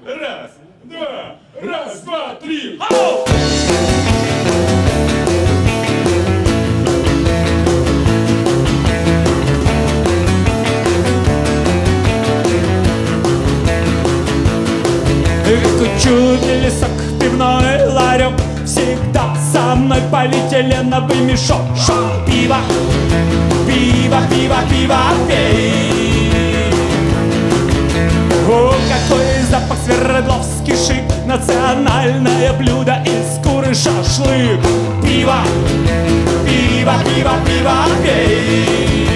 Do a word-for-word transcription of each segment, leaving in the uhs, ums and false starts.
Раз, два, раз, два, три. Ау! Чудный лесок, пивной ларек, всегда со мной полиэтиленовый мешок. Шок, пиво, пиво, пиво, пиво, пей. О, какой запах, Свердловский шик, национальное блюдо из куры шашлык. Пиво, пиво, пиво, пиво, пей.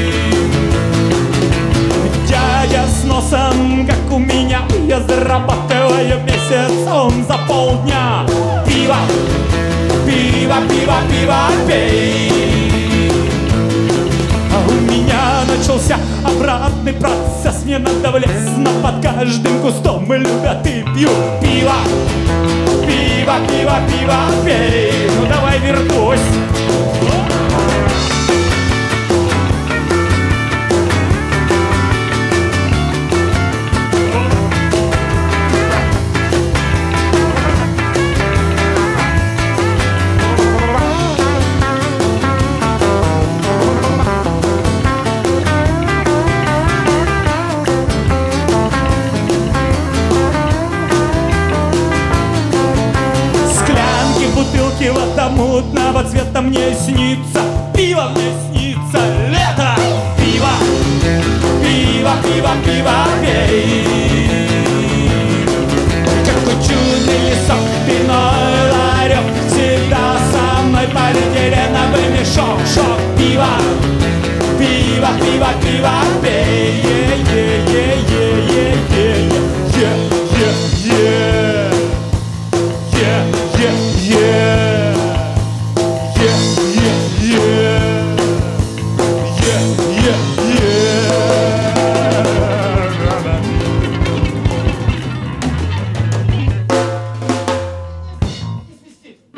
Дядя с носом, как у меня, я зарабатываю месяцом за полдня. Пиво, пиво, пиво, пиво, пей. А у меня начался обратный процесс. Мне надо влезть, но под каждым кустом мы любят и пьют. Пиво, пиво, пиво, пиво, пей. Ну давай, вертусь. Бутылки вода мутного цвета мне снится. Пиво мне снится, лето. Пиво, пиво, пиво, пиво, пей. Какой чудный лесок, пивной ларек, всегда со мной полиэтиленовый мешок. Шок, пиво, пиво, пиво, пиво, пей.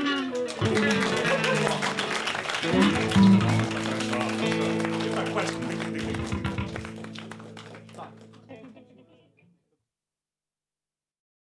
Так, пальчиком.